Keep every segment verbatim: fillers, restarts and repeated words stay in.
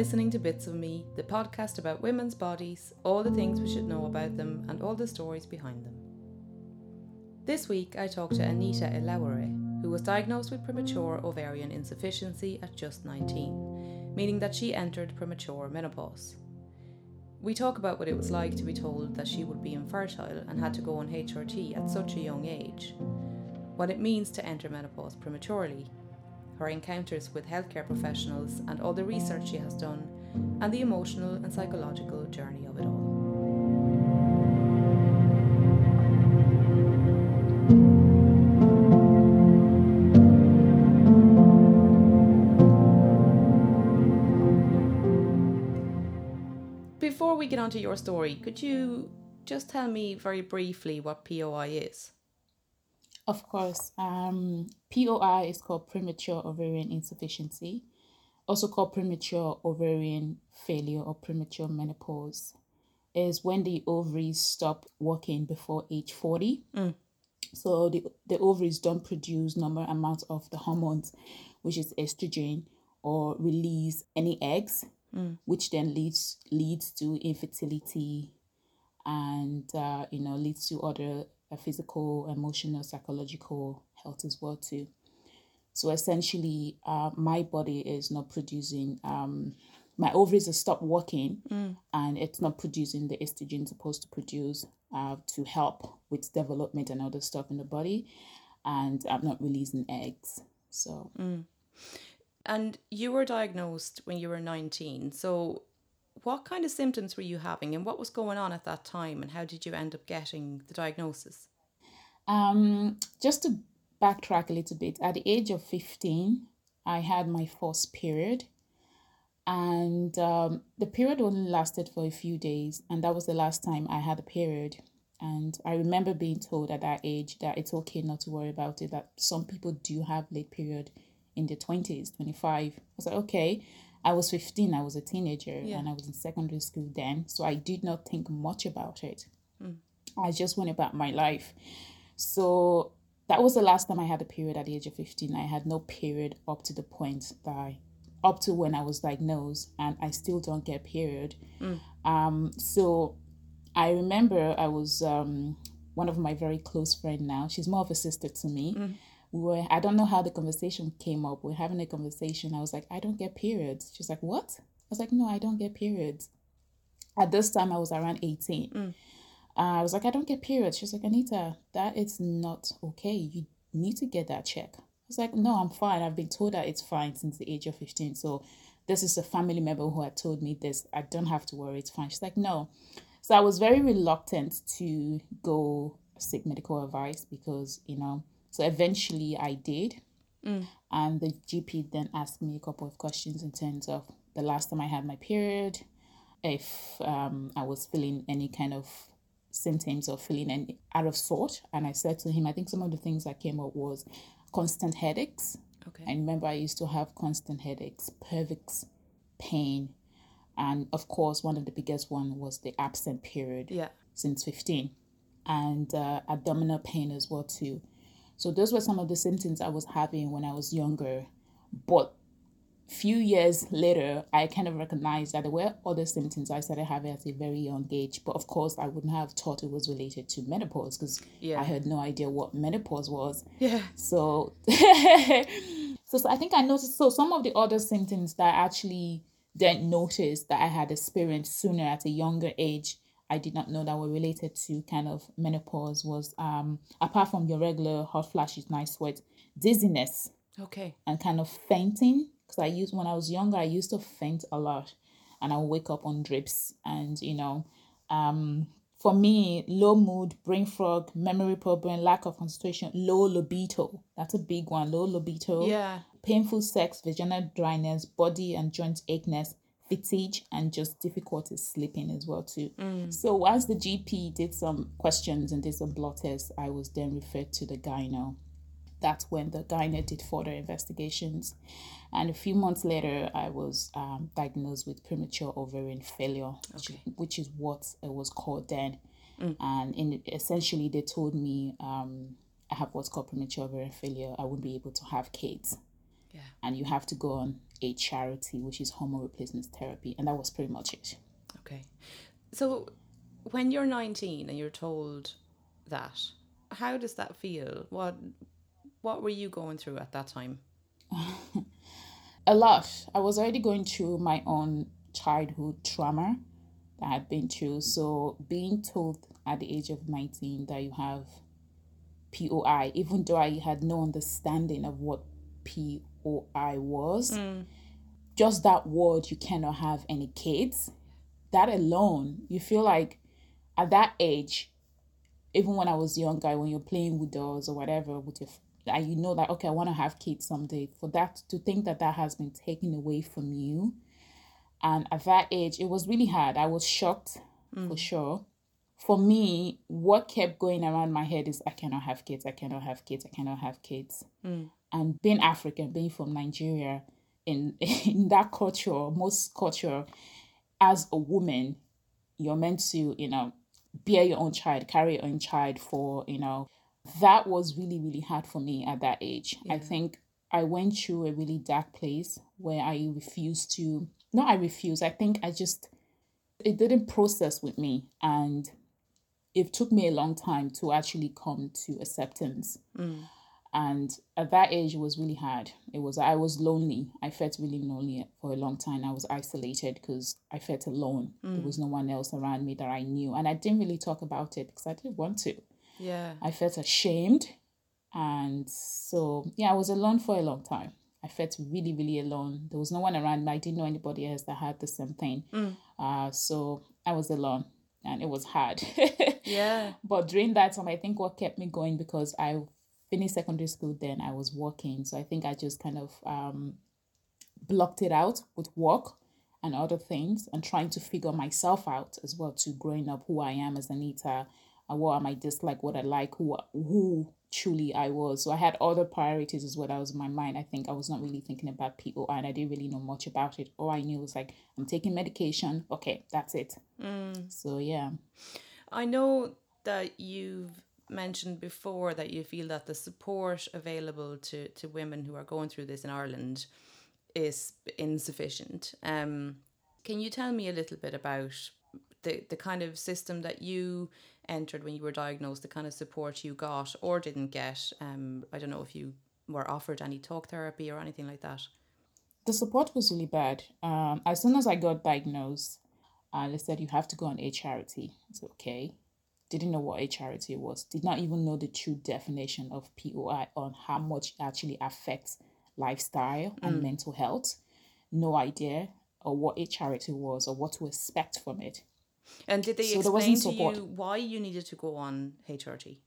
listening to Bits of Me, the podcast about women's bodies, all the things we should know about them, and all the stories behind them. This week I talked to Anita Elaware, who was diagnosed with premature ovarian insufficiency at just nineteen, meaning that she entered premature menopause. We talk about what it was like to be told that she would be infertile and had to go on H R T at such a young age, what it means to enter menopause prematurely, her encounters with healthcare professionals and all the research she has done, and the emotional and psychological journey of it all. Before we get on to your story, could you just tell me very briefly what P O I is? Of course. Um, P O I is called premature ovarian insufficiency, also called premature ovarian failure or premature menopause. It is when the ovaries stop working before age forty. Mm. So the, the ovaries don't produce normal amount of the hormones, which is estrogen, or release any eggs, Mm. which then leads leads to infertility and uh, you know leads to other uh, physical, emotional, psychological health as well too. So essentially, uh, my body is not producing. Um, my ovaries have stopped working, Mm. and it's not producing the estrogen it's supposed to produce uh, to help with development and other stuff in the body, and I'm not releasing eggs. So. Mm. And you were diagnosed when you were nineteen. So what kind of symptoms were you having and what was going on at that time, and how did you end up getting the diagnosis? Um, just to backtrack a little bit, at the age of fifteen, I had my first period. And um, the period only lasted for a few days. And that was the last time I had a period. And I remember being told at that age that it's okay not to worry about it, that some people do have late period in their twenties, twenty-five. I was like, okay. I was fifteen, I was a teenager, Yeah. and I was in secondary school then. So I did not think much about it. Mm. I just went about my life. So that was the last time I had a period at the age of fifteen. I had no period up to the point that I, up to when I was diagnosed, and I still don't get a period. Mm. Um, so I remember I was um, one of my very close friends now. She's more of a sister to me. Mm. We were, I don't know how the conversation came up. We we're having a conversation. I was like, I don't get periods. She's like, what? I was like, no, I don't get periods. At this time, I was around eighteen. Mm. Uh, I was like, I don't get periods. She's like, Anita, that is not okay. You need to get that check. I was like, no, I'm fine. I've been told that it's fine since the age of fifteen. So this is a family member who had told me this. I don't have to worry. It's fine. She's like, no. So I was very reluctant to go seek medical advice because, you know, so eventually I did. Mm. And the G P then asked me a couple of questions in terms of the last time I had my period, if um, I was feeling any kind of symptoms of feeling any out of sort. And I said to him, I think some of the things that came up was constant headaches. Okay. I remember I used to have constant headaches, pelvic pain. And of course, one of the biggest one was the absent period Yeah. since fifteen, and uh, abdominal pain as well too. So those were some of the symptoms I was having when I was younger. But few years later, I kind of recognized that there were other symptoms I started having at a very young age. But of course, I wouldn't have thought it was related to menopause because Yeah. I had no idea what menopause was. Yeah. So, so, so I think I noticed, so some of the other symptoms that I actually didn't notice that I had experienced sooner at a younger age, I did not know that were related to kind of menopause was, um, apart from your regular hot flashes, night sweat, dizziness, Okay. and kind of fainting. Because I used, when I was younger, I used to faint a lot, and I would wake up on drips. And, you know, um, for me, low mood, brain fog, memory problem, lack of concentration, low libido. That's a big one. Low libido. Yeah. Painful sex, vaginal dryness, body and joint acheness, fatigue, and just difficulty sleeping as well too. Mm. So once the G P did some questions and did some blood tests, I was then referred to the gyno. That's when the gyno did further investigations. And a few months later, I was um, diagnosed with premature ovarian failure, which, Okay. which is what it was called then. Mm. And in essentially, they told me um, I have what's called premature ovarian failure. I wouldn't be able to have kids. Yeah. And you have to go on a charity, which is hormone replacement therapy. And that was pretty much it. Okay. So when you're nineteen and you're told that, how does that feel? What what were you going through at that time? A lot. I was already going through my own childhood trauma that I had been through. So being told at the age of nineteen that you have P O I, even though I had no understanding of what P O I was, Mm. just that word, you cannot have any kids, that alone, you feel like at that age, even when I was younger, when you're playing with dolls or whatever, with your, and you know that, okay, I want to have kids someday, for that, to think that that has been taken away from you. And at that age, it was really hard. I was shocked, Mm. for sure. For me, what kept going around my head is, I cannot have kids, I cannot have kids, I cannot have kids. Mm. And being African, being from Nigeria, in, in that culture, most culture, as a woman, you're meant to, you know, bear your own child, carry your own child for, you know, that was really, really hard for me at that age. Yeah. I think I went through a really dark place where I refused to, not I refused, I think I just, it didn't process with me. And it took me a long time to actually come to acceptance. Mm. And at that age, it was really hard. It was, I was lonely. I felt really lonely for a long time. I was isolated because I felt alone. Mm. There was no one else around me that I knew. And I didn't really talk about it because I didn't want to. Yeah. I felt ashamed. And so, yeah, I was alone for a long time. I felt really, really alone. There was no one around me. I didn't know anybody else that had the same thing. Mm. Uh, so I was alone and it was hard. Yeah. But during that time, I think what kept me going, because I finished secondary school then, I was working. So I think I just kind of um, blocked it out with work and other things and trying to figure myself out as well, to growing up, who I am as Anita, and what am I dislike, what I like, who who truly I was. So I had other priorities as well that was in my mind. I think I was not really thinking about P O I and I didn't really know much about it. All I knew was like, I'm taking medication. Okay, that's it. Mm. So yeah. I know that you've mentioned before that you feel that the support available to, to women who are going through this in Ireland is insufficient. Um, can you tell me a little bit about the, the kind of system that you entered when you were diagnosed, the kind of support you got or didn't get? Um, I don't know if you were offered any talk therapy or anything like that. The support was really bad. Um, as soon as I got diagnosed, uh, they said you have to go on a charity. It's okay. Didn't know what a charity was. Did not even know the true definition of P O I on how much it actually affects lifestyle and Mm. mental health. No idea or what a charity was or what to expect from it. And did they So there explain wasn't to support. you why you needed to go on H R T?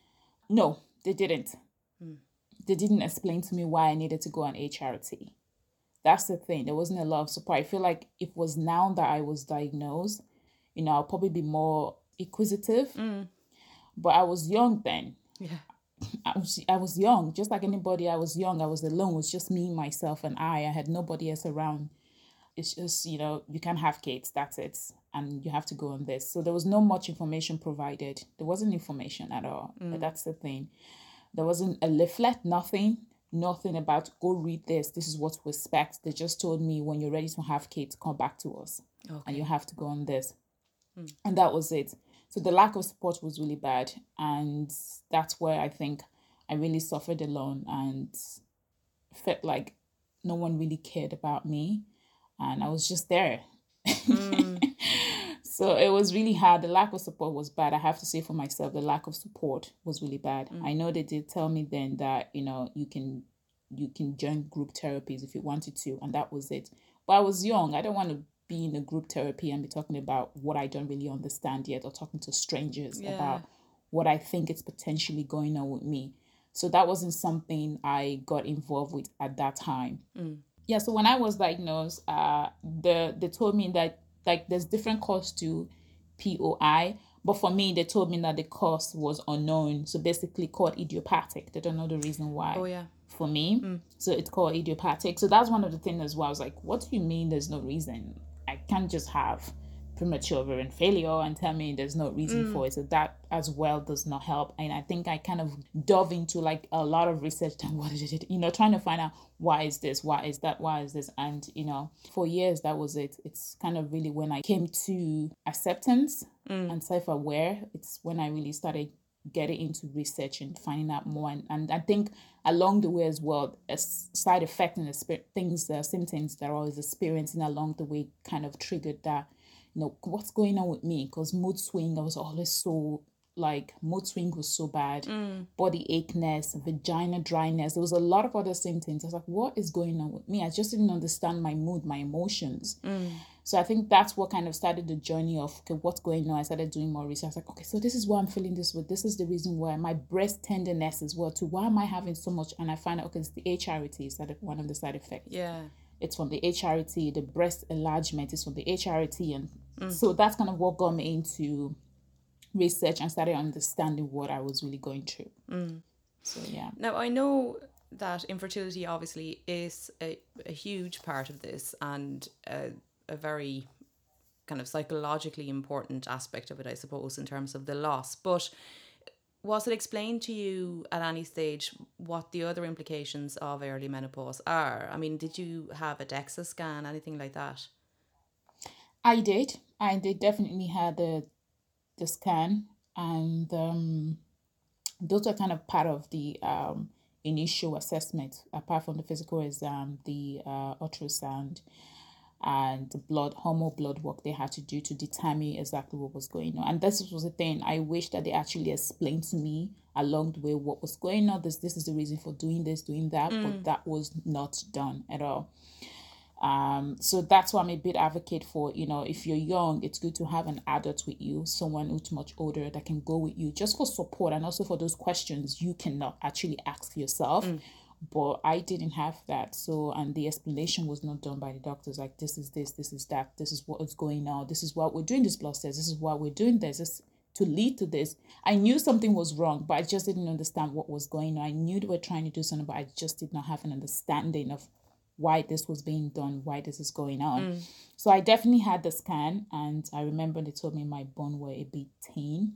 No, they didn't. Mm. They didn't explain to me why I needed to go on a charity. That's the thing. There wasn't a lot of support. I feel like if it was now that I was diagnosed, you know, I'll probably be more inquisitive. Mm. But I was young then. Yeah. I was, I was young, just like anybody. I was young. I was alone. It was just me, myself, and I. I had nobody else around. It's just, you know, you can't have kids. That's it. And you have to go on this. So there was no much information provided. There wasn't information at all. Mm. But that's the thing. There wasn't a leaflet, nothing. Nothing about, go read this. This is what to expect. They just told me, when you're ready to have kids, come back to us. Okay. And you have to go on this. Mm. And that was it. So the lack of support was really bad. And that's where I think I really suffered alone and felt like no one really cared about me. And I was just there. Mm. So it was really hard. The lack of support was bad. I have to say for myself, the lack of support was really bad. Mm. I know they did tell me then that, you know, you can you can join group therapies if you wanted to. And that was it. But I was young. I don't want to be in a group therapy and be talking about what I don't really understand yet, or talking to strangers Yeah. about what I think is potentially going on with me. So that wasn't something I got involved with at that time. Mm. Yeah, so when I was diagnosed, uh, the they told me that, like, there's different costs to P O I, but for me, they told me that the cost was unknown. So basically called idiopathic. They don't know the reason why. Oh, yeah. For me. Mm. So it's called idiopathic. So that's one of the things as well. I was like, what do you mean there's no reason? I can't just have premature ovarian failure and tell me there's no reason mm. for it. So that as well does not help. And I think I kind of dove into like a lot of research and what is it, you know, trying to find out why is this, why is that, why is this? And, you know, for years, that was it. It's kind of really when I came to acceptance mm. and self-aware, it's when I really started getting into research and finding out more. And, and I think along the way as well, a side effect and the things, the symptoms that I was experiencing along the way kind of triggered that, you know, what's going on with me? Because mood swing, I was always so, like, mood swing was so bad. Mm. Body acheness, vagina dryness. There was a lot of other symptoms. I was like, what is going on with me? I just didn't understand my mood, my emotions. Mm. So I think that's what kind of started the journey of, okay, what's going on? I started doing more research. I was like, okay, so this is why I'm feeling this way. This is the reason why. My breast tenderness as well, too. Why am I having so much? And I find out, okay, it's the H R T. Is that one of the side effects? Yeah. It's from the H R T. The breast enlargement is from the H R T. And mm. so that's kind of what got me into research and started understanding what I was really going through. Mm. So, yeah. Now, I know that infertility obviously is a, a huge part of this and a, a very kind of psychologically important aspect of it, I suppose, in terms of the loss. But was it explained to you at any stage what the other implications of early menopause are? I mean, did you have a DEXA scan, anything like that? I did. I did definitely had the the scan, and um, those are kind of part of the um, initial assessment, apart from the physical exam, the uh, ultrasound, and the blood, hormone blood work they had to do to determine exactly what was going on. And this was the thing, I wish that they actually explained to me along the way what was going on. This, this is the reason for doing this, doing that, mm. but that was not done at all. Um, so that's why I'm a bit advocate for, you know, if you're young, it's good to have an adult with you, someone who's much older that can go with you just for support and also for those questions you cannot actually ask yourself. Mm. But I didn't have that. So, and the explanation was not done by the doctors. Like, this is this, this is that, this is what is going on. This is why we're doing this blood test. This is why we're doing this. This to lead to this. I knew something was wrong, but I just didn't understand what was going on. I knew they were trying to do something, but I just did not have an understanding of why this was being done, why this is going on. Mm. So I definitely had the scan, and I remember they told me my bone were a bit thin.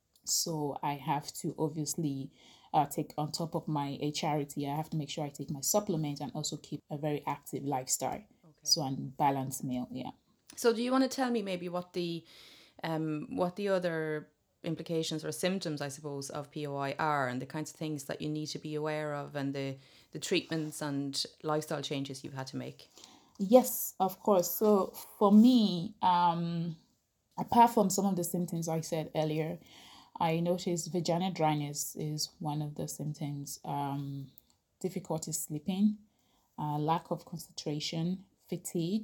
So I have to obviously uh, take on top of my H R T, I have to make sure I take my supplements and also keep a very active lifestyle. Okay. So and balanced meal, yeah. So do you want to tell me maybe what the um what the other implications or symptoms, I suppose, of P O I are, and the kinds of things that you need to be aware of, and the the treatments and lifestyle changes you've had to make? Yes, of course. So for me, um, apart from some of the symptoms I said earlier, I noticed vaginal dryness is one of the symptoms, um, difficulty sleeping, uh, lack of concentration, fatigue,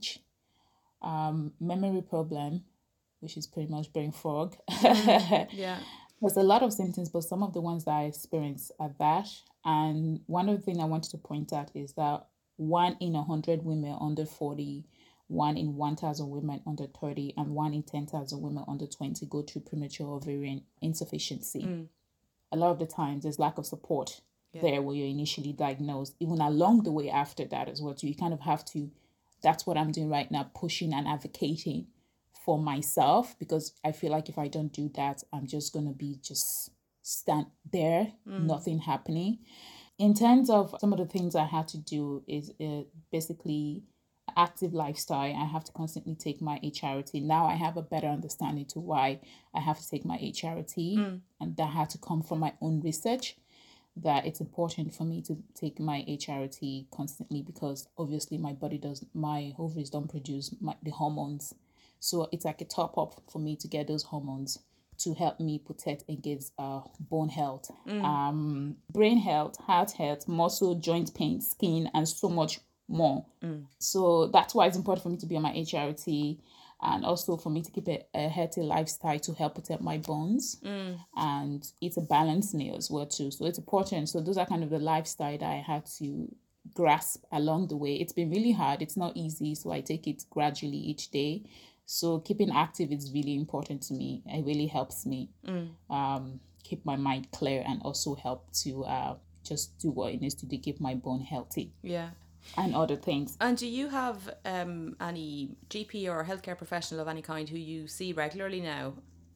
um, memory problem, which is pretty much brain fog. Yeah. There's a lot of symptoms, but some of the ones that I experienced are that. And one of the things I wanted to point out is that one in a hundred women under forty, one in one thousand women under thirty, and one in ten thousand women under twenty go through premature ovarian insufficiency. Mm. A lot of the times there's lack of support yeah. there where you're initially diagnosed, even along the way after that as well. So you kind of have to, that's what I'm doing right now, pushing and advocating for myself, because I feel like if I don't do that, I'm just going to be just stand there, mm. nothing happening. In terms of some of the things I had to do is uh, basically active lifestyle. I have to constantly take my H R T. Now I have a better understanding to why I have to take my H R T, mm. and that had to come from my own research, that it's important for me to take my H R T constantly, because obviously my body does, my ovaries don't produce my, the hormones. So it's like a top up for me to get those hormones to help me protect against uh, bone health, mm. um, brain health, heart health, muscle, joint pain, skin, and so much more. Mm. So that's why it's important for me to be on my H R T, and also for me to keep a, a healthy lifestyle to help protect my bones, mm. and eat a balanced meal as well too. So it's important. So those are kind of the lifestyle that I had to grasp along the way. It's been really hard. It's not easy. So I take it gradually each day. So keeping active is really important to me. It really helps me mm. um, keep my mind clear, and also help to uh, just do what it needs to do, keep my bone healthy. Yeah. and other things. And do you have um, any G P or healthcare professional of any kind who you see regularly now?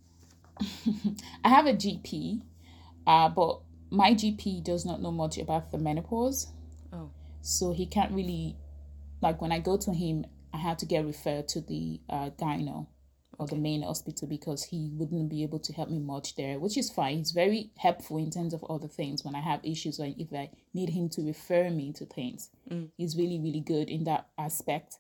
I have a G P, uh, but my G P does not know much about the menopause. Oh. So he can't really, like when I go to him, I have to get referred to the uh, gyno or okay. the main hospital because he wouldn't be able to help me much there, which is fine. He's very helpful in terms of other things when I have issues or if I need him to refer me to things. Mm. He's really, really good in that aspect.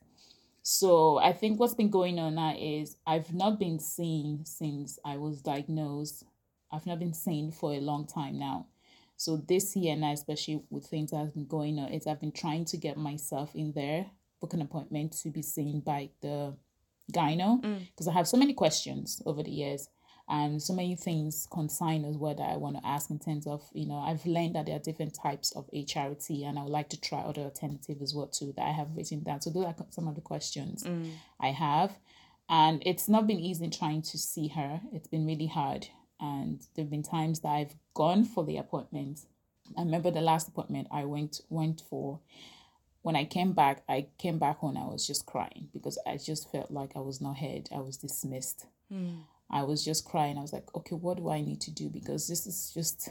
So I think what's been going on now is I've not been seen since I was diagnosed. I've not been seen for a long time now. So this year now, especially with things that have been going on, is I've been trying to get myself in there, book an appointment to be seen by the gyno because mm. I have so many questions over the years and so many things concern as well that I want to ask in terms of, you know, I've learned that there are different types of H R T and I would like to try other alternatives as well too that I have written down. So those are some of the questions mm. I have. And it's not been easy trying to see her. It's been really hard. And there have been times that I've gone for the appointment. I remember the last appointment I went went for. When I came back, I came back home, I was just crying because I just felt like I was not heard. I was dismissed. Mm. I was just crying. I was like, okay, what do I need to do? Because this is just,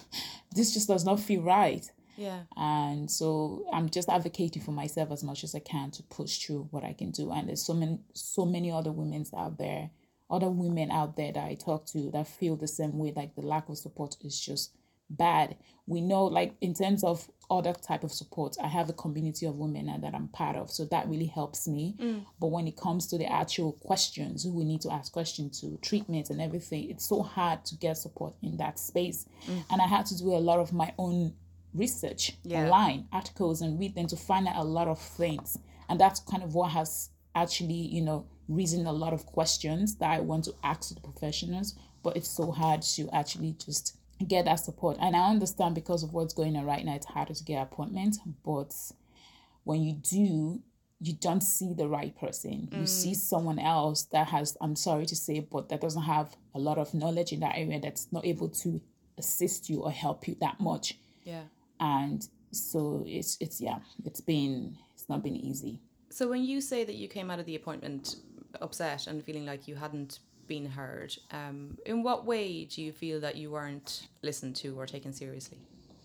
this just does not feel right. Yeah. And so I'm just advocating for myself as much as I can to push through what I can do. And there's so many, so many other women out there, other women out there that I talk to that feel the same way, like the lack of support is just bad. We know, like in terms of other type of support, I have a community of women that I'm part of, so that really helps me. Mm. But when it comes to the actual questions, who we need to ask questions to, treatments and everything, it's so hard to get support in that space. Mm. And I had to do a lot of my own research yeah. online, articles, and read them to find out a lot of things. And that's kind of what has actually, you know, risen a lot of questions that I want to ask the professionals. But it's so hard to actually just get that support. And I understand because of what's going on right now, it's harder to get appointments. But when you do, you don't see the right person. Mm. You see someone else that has, I'm sorry to say, but that doesn't have a lot of knowledge in that area, that's not able to assist you or help you that much. Yeah. And so it's, it's yeah, it's been, it's not been easy. So when you say that you came out of the appointment upset and feeling like you hadn't been heard, um, in what way do you feel that you weren't listened to or taken seriously?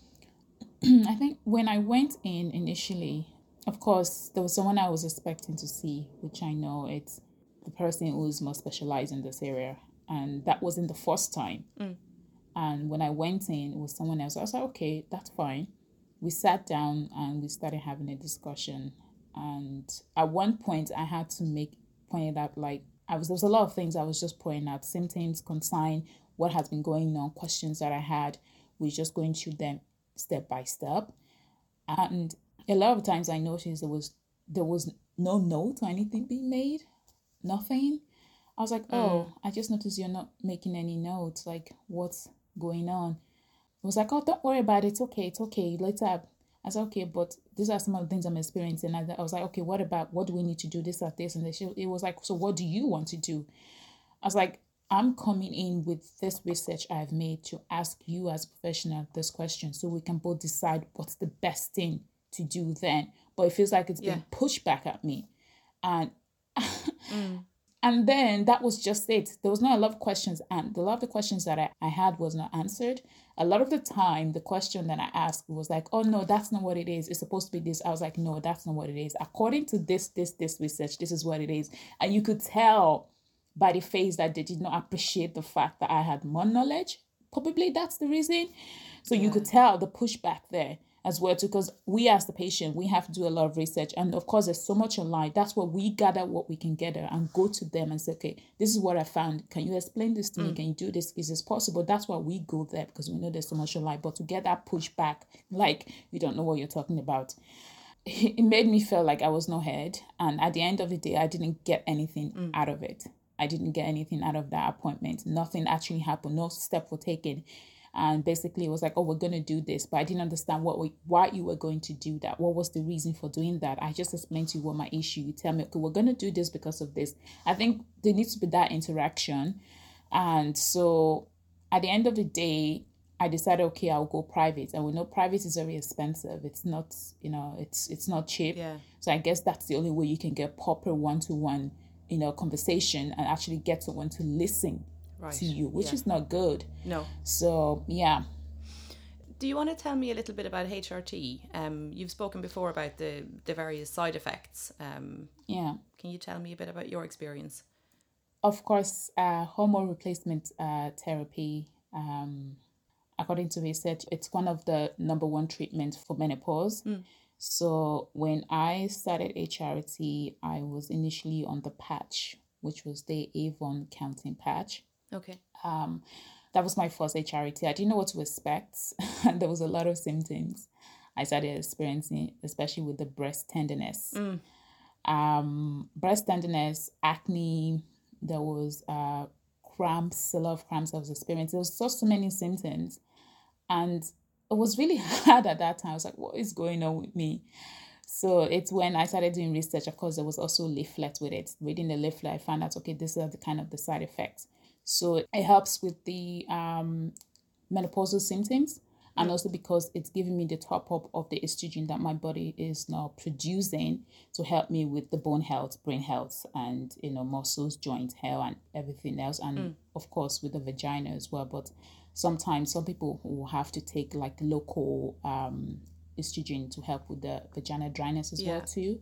I think when I went in initially, of course, there was someone I was expecting to see, which I know it's the person who's more specialized in this area. And that wasn't the first time. Mm. And when I went in, it was someone else. I was like, okay, that's fine. We sat down and we started having a discussion. And at one point, I had to make point out, like, I was, there was a lot of things I was just pointing out, symptoms, concern, what has been going on, questions that I had. We're just going through them step by step. And a lot of times I noticed there was there was no note or anything being made, nothing. I was like, oh, mm. I just noticed you're not making any notes. Like, what's going on? It was like, oh, don't worry about it. It's okay. It's okay. Later, I said, okay, but these are some of the things I'm experiencing. And I was like, okay, what about, what do we need to do? This or this. And it was like, so what do you want to do? I was like, I'm coming in with this research I've made to ask you as a professional this question so we can both decide what's the best thing to do then. But it feels like it's yeah. been pushed back at me. And mm. and then that was just it. There was not a lot of questions, and a lot of the questions that I, I had was not answered. A lot of the time, the question that I asked was like, oh, no, that's not what it is. It's supposed to be this. I was like, no, that's not what it is. According to this, this, this research, this is what it is. And you could tell by the face that they did not appreciate the fact that I had more knowledge. Probably that's the reason. So yeah. you could tell the pushback there as well, too, because we as the patient, we have to do a lot of research. And of course, there's so much online. That's what we gather, what we can gather and go to them and say, okay, this is what I found. Can you explain this to mm. me? Can you do this? Is this possible? That's why we go there, because we know there's so much online. But to get that pushback, like you don't know what you're talking about, it made me feel like I was not heard. And at the end of the day, I didn't get anything mm. out of it. I didn't get anything out of that appointment. Nothing actually happened. No step were taken. And basically it was like, oh, we're going to do this. But I didn't understand what we, why you were going to do that. What was the reason for doing that? I just explained to you what my issue. You tell me, okay, we're going to do this because of this. I think there needs to be that interaction. And so at the end of the day, I decided, okay, I'll go private. And we know private is very expensive. It's not, you know, it's it's not cheap. Yeah. So I guess that's the only way you can get proper one-to-one, you know, conversation and actually get someone to listen Right. to you, which Yeah. is not good. No. So, yeah. Do you want to tell me a little bit about H R T? Um, you've spoken before about the, the various side effects. Um, Yeah. can you tell me a bit about your experience? Of course, uh, hormone replacement uh, therapy, um, according to research, it's one of the number one treatments for menopause. Mm. So when I started H R T, I was initially on the patch, which was the Avon counting patch. Okay. Um, that was my first H R T. I didn't know what to expect, and there was a lot of symptoms I started experiencing, especially with the breast tenderness. Mm. Um, breast tenderness, acne, there was uh, cramps, a lot of cramps I was experiencing. There was so, so many symptoms. And it was really hard at that time. I was like, what is going on with me? So it's when I started doing research. Of course, there was also leaflet with it. Reading the leaflet, I found out, okay, these are the kind of the side effects. So it helps with the um, menopausal symptoms. And also because it's giving me the top up of the estrogen that my body is now producing to help me with the bone health, brain health, and, you know, muscles, joints, hair, and everything else. And mm. of course, with the vagina as well. But sometimes some people will have to take like local um, estrogen to help with the vaginal dryness as yeah. well too.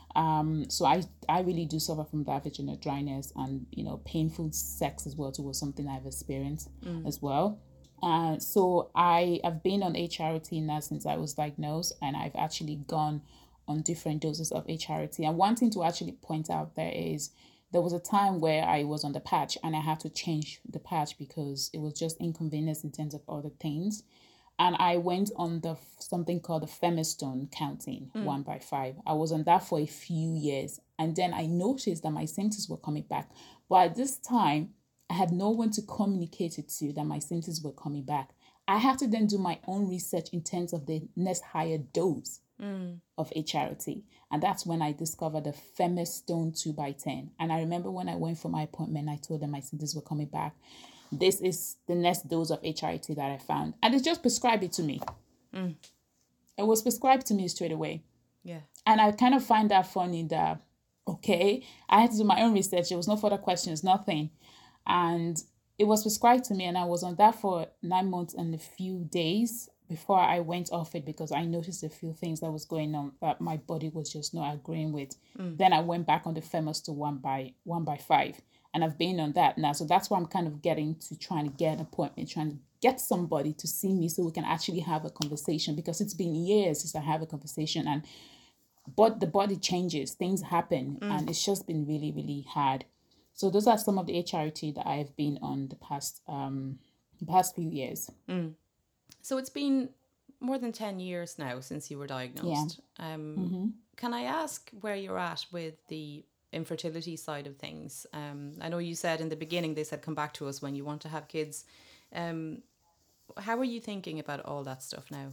Um, so I, I really do suffer from that vaginal dryness, and, you know, painful sex as well too was something I've experienced mm. as well. Uh, so I have been on H R T now since I was diagnosed, and I've actually gone on different doses of H R T. And one thing to actually point out there is there was a time where I was on the patch and I had to change the patch because it was just inconvenience in terms of other things. And I went on the something called the Femistone counting, mm. one by five. I was on that for a few years. And then I noticed that my symptoms were coming back. But at this time, I had no one to communicate it to that my symptoms were coming back. I had to then do my own research in terms of the next higher dose mm. of H R T. And that's when I discovered the Femistone two by ten. And I remember when I went for my appointment, I told them my symptoms were coming back. This is the next dose of H R T that I found. And they just prescribed it to me. Mm. It was prescribed to me straight away. Yeah. And I kind of find that funny that, okay, I had to do my own research. There was no further questions, nothing. And it was prescribed to me, and I was on that for nine months and a few days before I went off it because I noticed a few things that was going on that my body was just not agreeing with. Mm. Then I went back on the Femistone one by one by five, and I've been on that now. So that's why I'm kind of getting to trying to get an appointment, trying to get somebody to see me so we can actually have a conversation, because it's been years since I have a conversation, and but the body changes, things happen, mm. and it's just been really, really hard. So those are some of the H R T that I've been on the past um the past few years. Mm. So it's been more than ten years now since you were diagnosed. Yeah. Um, mm-hmm. Can I ask where you're at with the infertility side of things? Um, I know you said in the beginning they said come back to us when you want to have kids. Um, how are you thinking about all that stuff now?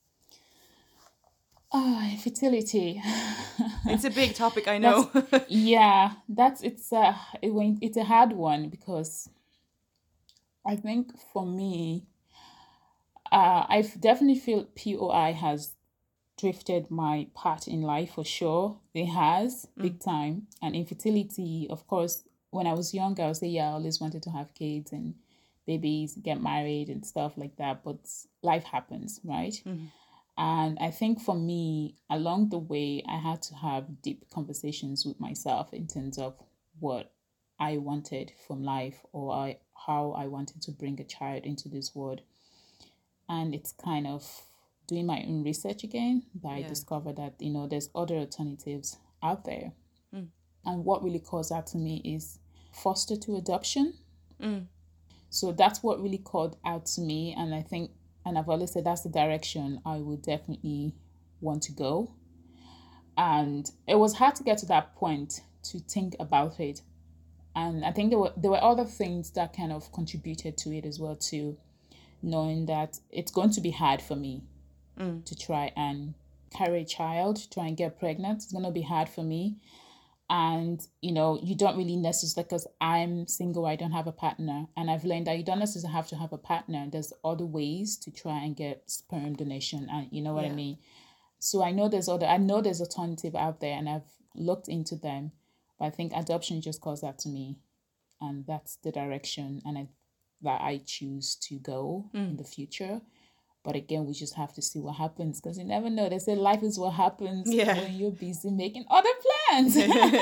Oh, infertility. It's a big topic, I know. That's, yeah, that's it's a it, it's a hard one because I think for me, uh, I definitely feel P O I has drifted my path in life for sure. It has, mm. big time. And infertility, of course, when I was younger, I would say, yeah, I always wanted to have kids and babies, get married and stuff like that. But life happens, right? Mm-hmm. And I think for me, along the way, I had to have deep conversations with myself in terms of what I wanted from life, or I, how I wanted to bring a child into this world. And it's kind of doing my own research again, but yeah. I discovered that, you know, there's other alternatives out there. Mm. And what really calls out to me is foster to adoption. Mm. So that's what really called out to me. And I think, and I've always said that's the direction I would definitely want to go. And it was hard to get to that point to think about it. And I think there were there were other things that kind of contributed to it as well too, knowing that it's going to be hard for me mm. to try and carry a child, try and get pregnant. It's going to be hard for me. And, you know, you don't really necessarily, because I'm single, I don't have a partner. And I've learned that you don't necessarily have to have a partner. There's other ways to try and get sperm donation. And you know what Yeah. I mean? So I know there's other, I know there's alternative out there, and I've looked into them. But I think adoption just calls out to me. And that's the direction and I, that I choose to go Mm. in the future. But again, we just have to see what happens, because you never know. They say life is what happens Yeah. when you're busy making other plans.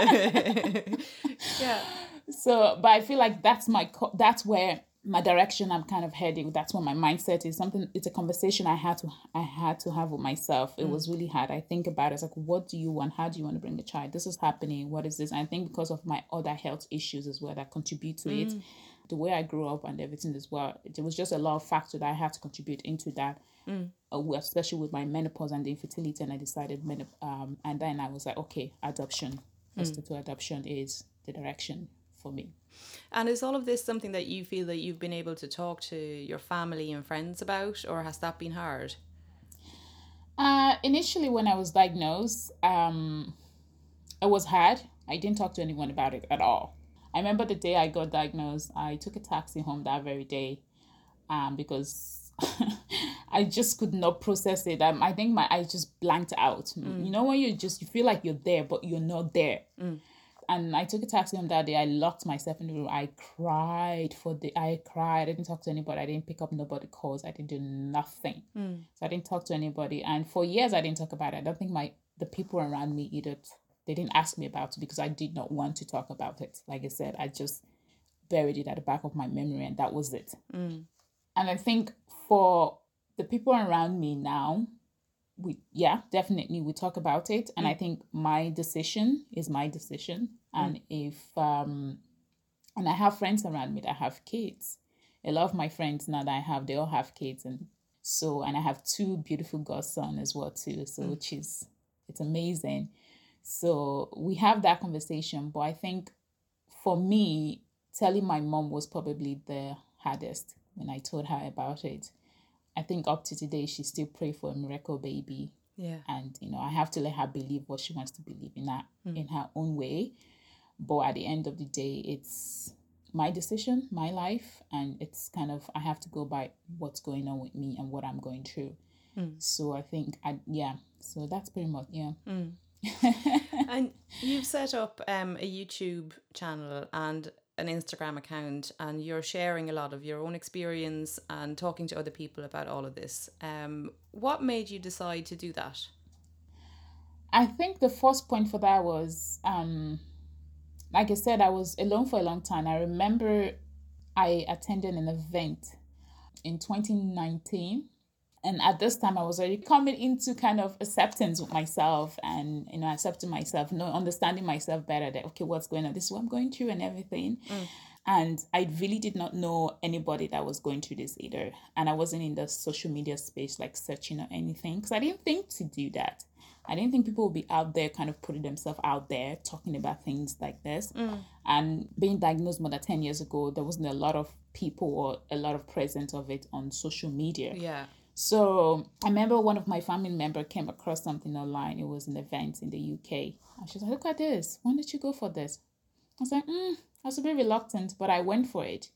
Yeah. So, but I feel like that's my co- that's where my direction I'm kind of heading. That's what my mindset is. Something. It's a conversation I had to I had to have with myself. It Mm. was really hard. I think about it. It's like, what do you want? How do you want to bring a child? This is happening. What is this? And I think because of my other health issues as well that contribute to it. Mm. The way I grew up and everything as well, there was just a lot of factors that I had to contribute into that, Mm. uh, especially with my menopause and the infertility. And I decided, menop- um, and then I was like, okay, adoption, foster adoption is the direction for me. And is all of this something that you feel that you've been able to talk to your family and friends about, or has that been hard? Uh, initially, when I was diagnosed, um, it was hard. I didn't talk to anyone about it at all. I remember the day I got diagnosed, I took a taxi home that very day, um, because I just could not process it. Um, I think my eyes just blanked out. Mm. You know, when you just, you feel like you're there, but you're not there. Mm. And I took a taxi home that day. I locked myself in the room. I cried for the, I cried. I didn't talk to anybody. I didn't pick up nobody calls. I didn't do nothing. Mm. So I didn't talk to anybody. And for years, I didn't talk about it. I don't think my, the people around me either, they didn't ask me about it because I did not want to talk about it. Like I said, I just buried it at the back of my memory, and that was it. Mm. And I think for the people around me now, we yeah, definitely we talk about it. And mm. I think my decision is my decision. And mm. if um and I have friends around me that have kids. A lot of my friends now that I have, they all have kids, and so and I have two beautiful godsons as well too. So mm. which is it's amazing. So we have that conversation. But I think for me, telling my mom was probably the hardest when I told her about it. I think up to today, she still pray for a miracle baby. Yeah. And, you know, I have to let her believe what she wants to believe in her, mm. in her own way. But at the end of the day, it's my decision, my life. And it's kind of, I have to go by what's going on with me and what I'm going through. Mm. So I think, I yeah, so that's pretty much, yeah. Mm. And you've set up um, a YouTube channel and an Instagram account, and you're sharing a lot of your own experience and talking to other people about all of this. Um, what made you decide to do that? I think the first point for that was, um, like I said, I was alone for a long time. I remember I attended an event in twenty nineteen. And at this time, I was already coming into kind of acceptance with myself and, you know, accepting myself, you know, understanding myself better that, okay, what's going on? This is what I'm going through and everything. Mm. And I really did not know anybody that was going through this either. And I wasn't in the social media space, like searching or anything, because I didn't think to do that. I didn't think people would be out there kind of putting themselves out there, talking about things like this. Mm. And being diagnosed more than ten years ago, there wasn't a lot of people or a lot of presence of it on social media. Yeah. So I remember one of my family members came across something online. It was an event in the U K. And she's like, look at this. Why did you go for this? I was like, mm, I was a bit reluctant, but I went for it.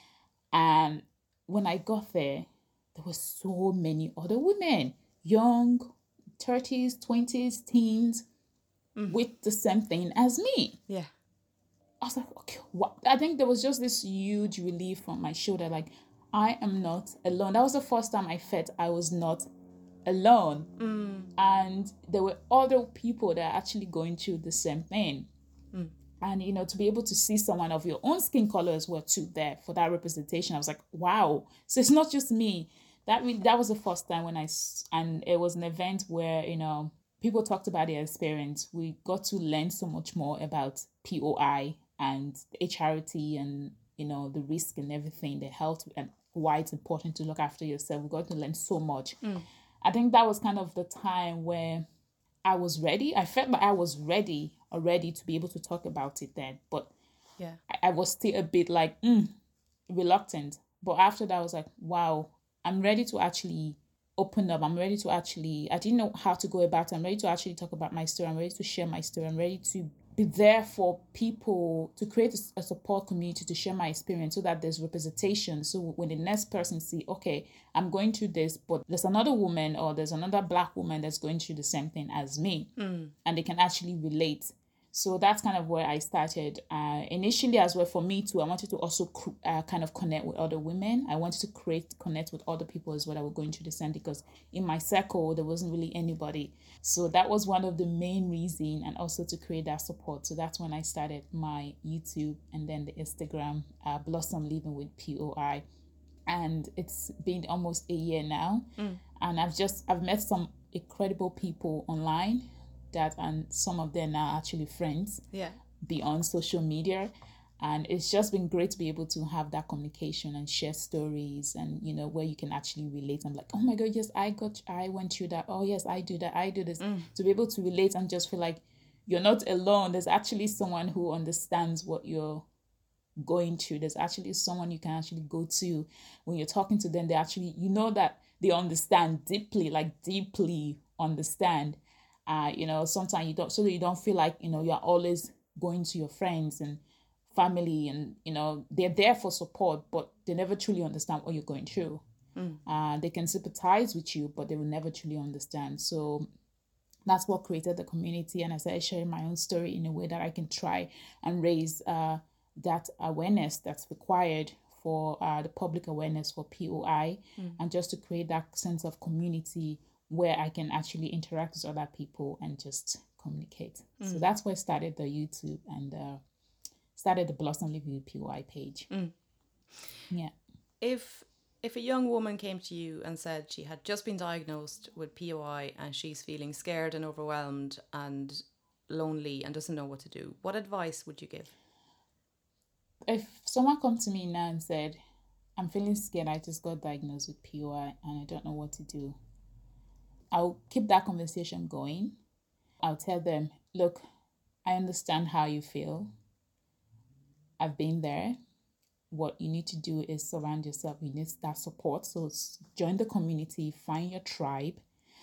And when I got there, there were so many other women, young, thirties, twenties, teens, mm. with the same thing as me. Yeah. I was like, okay, what? I think there was just this huge relief from my shoulder, like, I am not alone. That was the first time I felt I was not alone. Mm. And there were other people that are actually going through the same thing. Mm. And, you know, to be able to see someone of your own skin color as well too there for that representation, I was like, wow. So it's not just me. That really, that was the first time when I, and it was an event where, you know, people talked about their experience. We got to learn so much more about P O I and H R T and, you know, the risk and everything, the health and why it's important to look after yourself. We got to learn so much. Mm. I think that was kind of the time where I was ready. I felt like I was ready already to be able to talk about it then. But yeah, I, I was still a bit like mm, reluctant. But after that, I was like, wow, I'm ready to actually open up. I'm ready to actually, I didn't know how to go about it. I'm ready to actually talk about my story. I'm ready to share my story. I'm ready to be there for people, to create a, a support community, to share my experience so that there's representation. So when the next person see, okay, I'm going through this, but there's another woman or there's another Black woman that's going through the same thing as me, mm. and they can actually relate. So that's kind of where I started. Uh, initially as well, for me too, I wanted to also uh, kind of connect with other women. I wanted to create, connect with other people as well that were going through the same, because in my circle, there wasn't really anybody. So that was one of the main reasons, and also to create that support. So that's when I started my YouTube and then the Instagram, uh, Blossom Living with P O I. And it's been almost a year now. Mm. And I've just, I've met some incredible people online, that and some of them are actually friends yeah beyond social media, and it's just been great to be able to have that communication and share stories, and you know, where you can actually relate. I'm like, oh my god, yes, I got I went through that. Oh yes, I do that, I do this. mm. To be able to relate and just feel like you're not alone. There's actually someone who understands what you're going through. There's actually someone you can actually go to when you're talking to them. They actually, you know, that they understand deeply, like deeply understand. Uh, you know, sometimes you don't, so that you don't feel like, you know, you're always going to your friends and family, and, you know, they're there for support, but they never truly understand what you're going through. Mm. Uh, they can sympathize with you, but they will never truly understand. So that's what created the community. And I started sharing my own story in a way that I can try and raise uh, that awareness that's required for uh, the public awareness for P O I, mm. and just to create that sense of community where I can actually interact with other people and just communicate. Mm. So that's where I started the YouTube and uh, started the Blossom Living with P O I page. Mm. Yeah. If if a young woman came to you and said she had just been diagnosed with P O I and she's feeling scared and overwhelmed and lonely and doesn't know what to do, what advice would you give? If someone comes to me now and said, I'm feeling scared, I just got diagnosed with P O I and I don't know what to do, I'll keep that conversation going. I'll tell them, look, I understand how you feel. I've been there. What you need to do is surround yourself. You need that support. So join the community, find your tribe,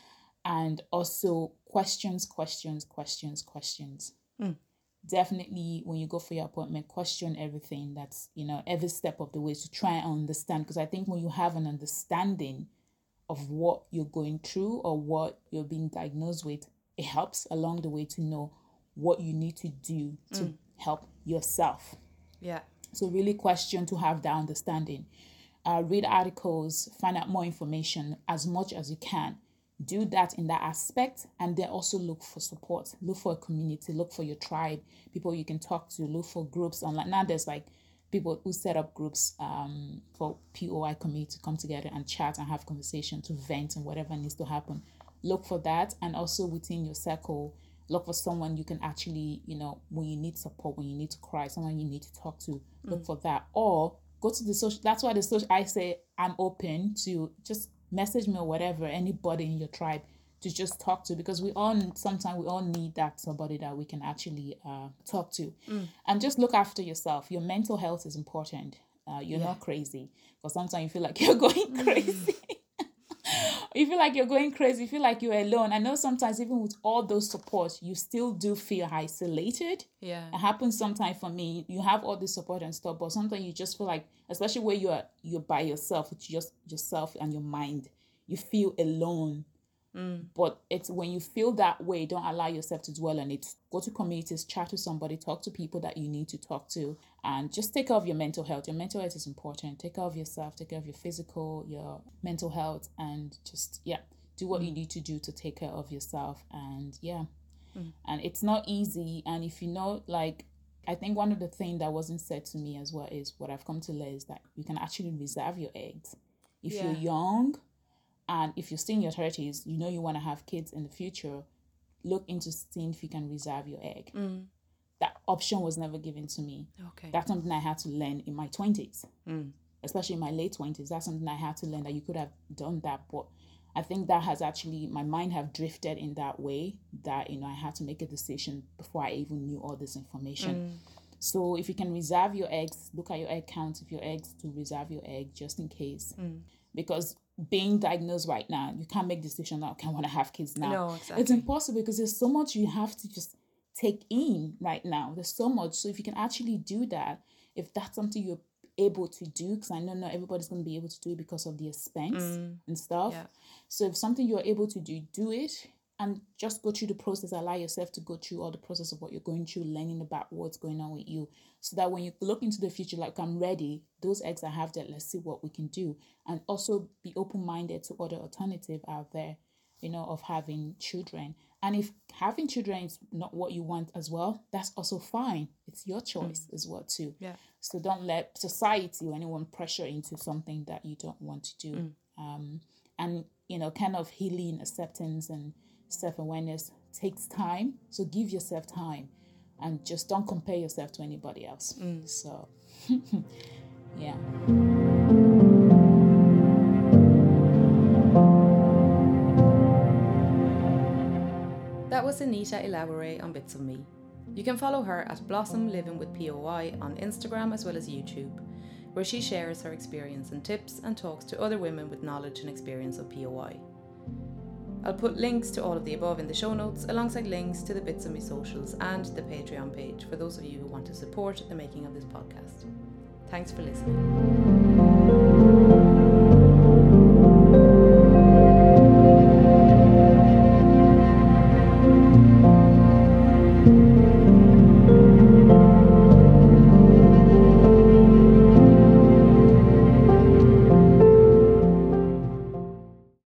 and also questions, questions, questions, questions. Mm. Definitely, when you go for your appointment, question everything. That's, you know, every step of the way to try and understand. Because I think when you have an understanding of what you're going through or what you're being diagnosed with, it helps along the way to know what you need to do to mm. help yourself. Yeah. So really question to have that understanding. Uh, read articles, find out more information as much as you can. Do that in that aspect, and then also look for support. Look for a community, look for your tribe, people you can talk to, look for groups online. Now there's like people who set up groups um, for P O I community to come together and chat and have conversation, to vent and whatever needs to happen. Look for that, and also within your circle, look for someone you can actually, you know, when you need support, when you need to cry, someone you need to talk to, look mm. for that. Or go to the social, that's why the social, I say I'm open to just message me or whatever, anybody in your tribe to just talk to, because we all, sometimes we all need that somebody that we can actually uh, talk to. Mm. And just look after yourself. Your mental health is important. Uh, you're yeah. not crazy, because sometimes you feel like you're going crazy. You feel like you're going crazy, you feel like you're alone. I know sometimes even with all those supports, you still do feel isolated. Yeah. It happens sometimes for me. You have all this support and stuff, but sometimes you just feel like, especially where you're you're by yourself, with just yourself and your mind, you feel alone. Mm. But it's when you feel that way, don't allow yourself to dwell on it. Go to communities, chat to somebody, talk to people that you need to talk to, and just take care of your mental health. Your mental health is important. Take care of yourself, take care of your physical, your mental health, and just, yeah, do what mm. you need to do to take care of yourself. And yeah, mm. and it's not easy. And if you know, like, I think one of the things that wasn't said to me as well is what I've come to learn is that you can actually reserve your eggs. If yeah. you're young, and if you're still in your thirties, you know you want to have kids in the future, look into seeing if you can reserve your egg. Mm. That option was never given to me. Okay. That's something I had to learn in my twenties, mm. especially in my late twenties. That's something I had to learn, that you could have done that. But I think that has actually, my mind have drifted in that way that, you know, I had to make a decision before I even knew all this information. Mm. So if you can reserve your eggs, look at your egg count of your eggs to reserve your egg just in case. Mm. Because being diagnosed right now, you can't make decision now, okay, I want to have kids now. No, exactly. It's impossible because there's so much you have to just take in right now. There's so much. So if you can actually do that, if that's something you're able to do, because I know not everybody's going to be able to do it because of the expense Mm. and stuff. Yeah. So if something you're able to do, do it, and just go through the process. Allow yourself to go through all the process of what you're going through, learning about what's going on with you, so that when you look into the future, like, I'm ready, those eggs I have there, let's see what we can do. And also be open-minded to other alternatives out there, you know, of having children. And if having children is not what you want as well, that's also fine. It's your choice mm. as well too. Yeah. So don't let society or anyone pressure into something that you don't want to do. Mm. Um, and, you know, kind of healing, acceptance and self-awareness takes time. So give yourself time and just don't compare yourself to anybody else. Mm. So, yeah. That was Anita Ilaware on Bits of Me. You can follow her at Blossom Living with P O I on Instagram as well as YouTube, where she shares her experience and tips and talks to other women with knowledge and experience of P O I. I'll put links to all of the above in the show notes, alongside links to the Bits of Me socials and the Patreon page for those of you who want to support the making of this podcast. Thanks for listening.